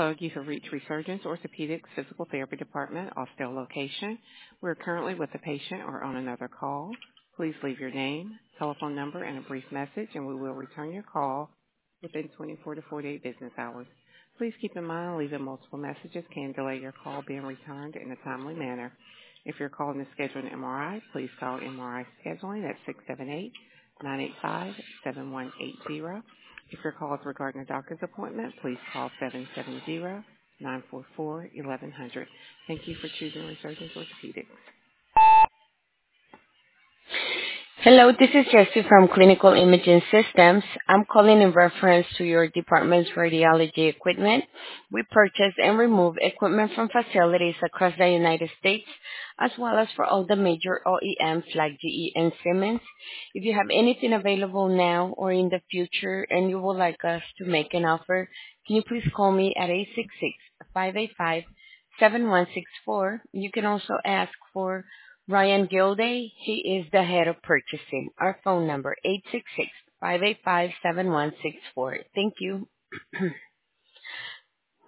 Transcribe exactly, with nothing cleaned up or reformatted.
Hello, you have reached Resurgence Orthopedics Physical Therapy Department, Austell location. We are currently with a patient or on another call. Please leave your name, telephone number, and a brief message, and we will return your call within twenty-four to forty-eight business hours. Please keep in mind leaving multiple messages can delay your call being returned in a timely manner. If you're calling to schedule an M R I, please call M R I scheduling at six seven eight, nine eight five, seven one eight zero. If your call is regarding a doctor's appointment, please call seven seven zero, nine four four, eleven hundred. Thank you for choosing Resurgence Orthopedics. Hello, this is Jessie from Clinical Imaging Systems. I'm calling in reference to your department's radiology equipment. We purchase and remove equipment from facilities across the United States, as well as for all the major O E Ms like G E and Siemens. If you have anything available now or in the future and you would like us to make an offer, can you please call me at eight six six, five eight five, seven one six four. You can also ask for Ryan Gilday. He is the head of purchasing. Our phone number, eight six six, five eight five, seven one six four. Thank you.